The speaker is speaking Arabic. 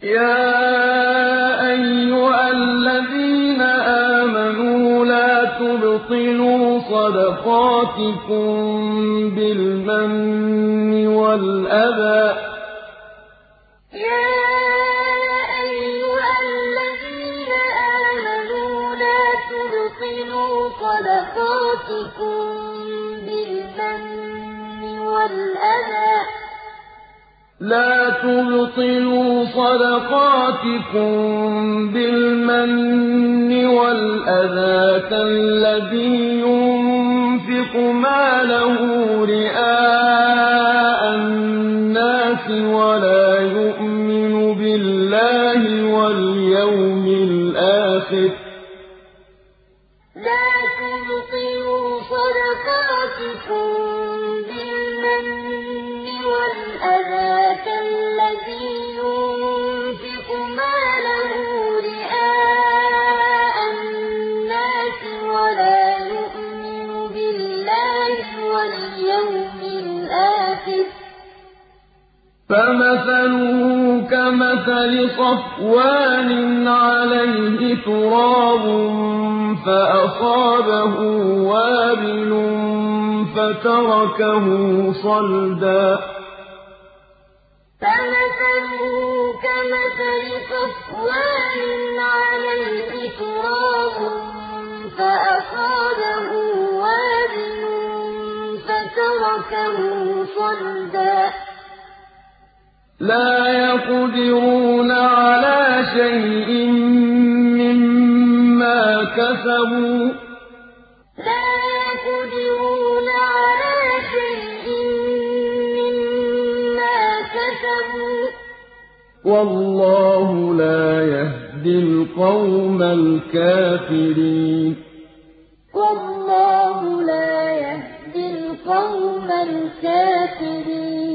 يَا أَيُّهَا الَّذِينَ آمَنُوا لَا تُبْطِلُوا صَدَقَاتِكُم بِالْمَنِّ وَالْأَذَىٰ كَالَّذِي يُنفِقُ مَالَهُ رِئَاءَ النَّاسِ وَلَا يُؤْمِنُ بِاللَّهِ وَالْيَوْمِ الْآخِرِ ۖ فَمَثَلُهُ كَمَثَلِ صَفْوَانٍ عَلَيْهِ تُرَابٌ فَأَصَابَهُ وَابِلٌ فَتَرَكَهُ صَلْدًا ۖ لَّا يَقْدِرُونَ عَلَىٰ شَيْءٍ مِّمَّا كَسَبُوا ۗ وَاللَّهُ لَا يَهْدِي الْقَوْمَ الْكَافِرِينَ يَا أَيُّهَا الَّذِينَ آمَنُوا لَا تُبْطِلُوا صَدَقَاتِكُم بِالْمَنِّ وَالْأَذَىٰ كَالَّذِي يُنفِقُ مَالَهُ رِئَاءَ النَّاسِ وَلَا يُؤْمِنُ بِاللَّهِ وَالْيَوْمِ الْآخِرِ ۖ فَمَثَلُهُ كَمَثَلِ صَفْوَانٍ عَلَيْهِ تُرَابٌ فَأَصَابَهُ وَابِلٌ فَتَرَكَهُ صَلْدًا ۖ لَّا يَقْدِرُونَ عَلَىٰ شَيْءٍ مِّمَّا كَسَبُوا ۗ وَاللَّهُ لَا يَهْدِي الْقَوْمَ الْكَافِرِينَ